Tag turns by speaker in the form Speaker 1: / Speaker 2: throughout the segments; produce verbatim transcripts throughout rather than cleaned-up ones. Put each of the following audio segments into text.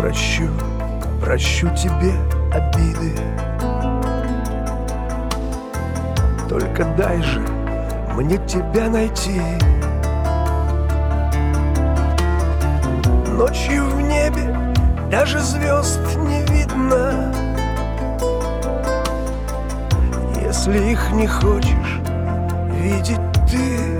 Speaker 1: прощу, прощу тебе обиды. Только дай же мне тебя найти. Ночью в небе даже звезд не видно. Если их не хочешь видеть ты,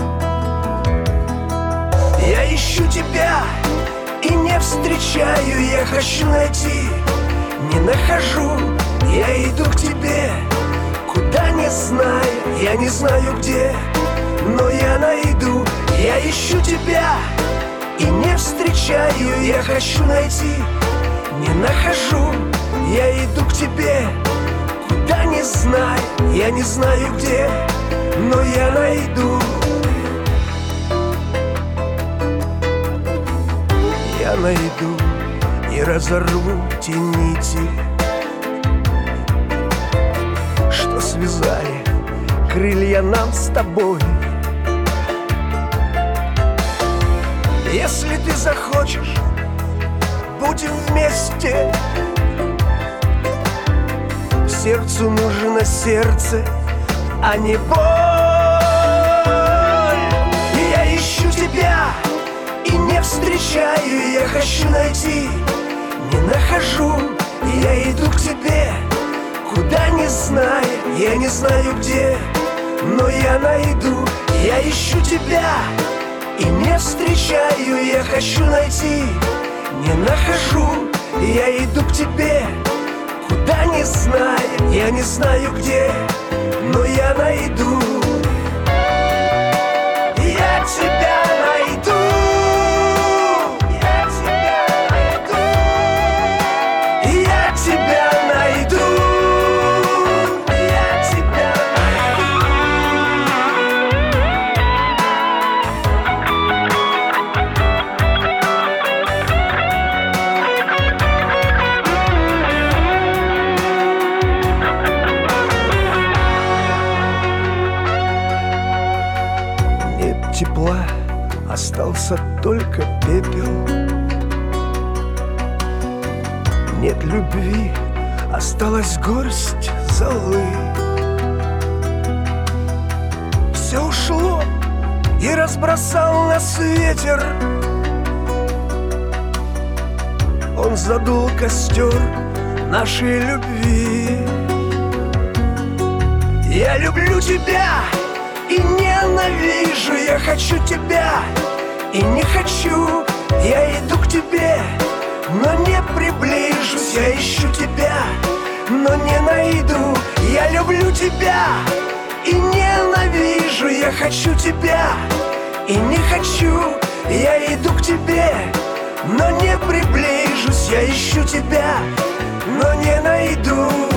Speaker 1: я ищу тебя и не встречаю. Я хочу найти, не нахожу. Я иду к тебе, куда не знаю. Я не знаю где, но я найду. Я ищу тебя и не встречаю. Я хочу найти, не нахожу. Я иду к тебе, куда не знаю. Я не знаю где, но я найду. Я найду и разорву те нити, что связали крылья нам с тобой. Если ты захочешь, будем вместе. Сердцу нужно сердце, а не боль. Я ищу тебя и не встречаю. Я хочу найти, не нахожу. Я иду к тебе, куда не знаю. Я не знаю где, но я найду. Я ищу тебя и не встречаю. Я хочу найти, не нахожу. Я иду к тебе, куда не знаю. Я не знаю где, но я найду. Я тебя найду. Я тебя найду. Я тебя найду. Я тебя тепла, остался только пепел. Нет любви, осталась горсть золы. Все ушло и разбросал нас ветер. Он задул костер нашей любви. Я люблю тебя и ненавижу. Я хочу тебя и не хочу. Я иду к тебе, но не приближусь. Я ищу тебя, но не найду. Я люблю тебя и ненавижу. Я хочу тебя и не хочу. Я иду к тебе, но не приближусь. Я ищу тебя, но не найду.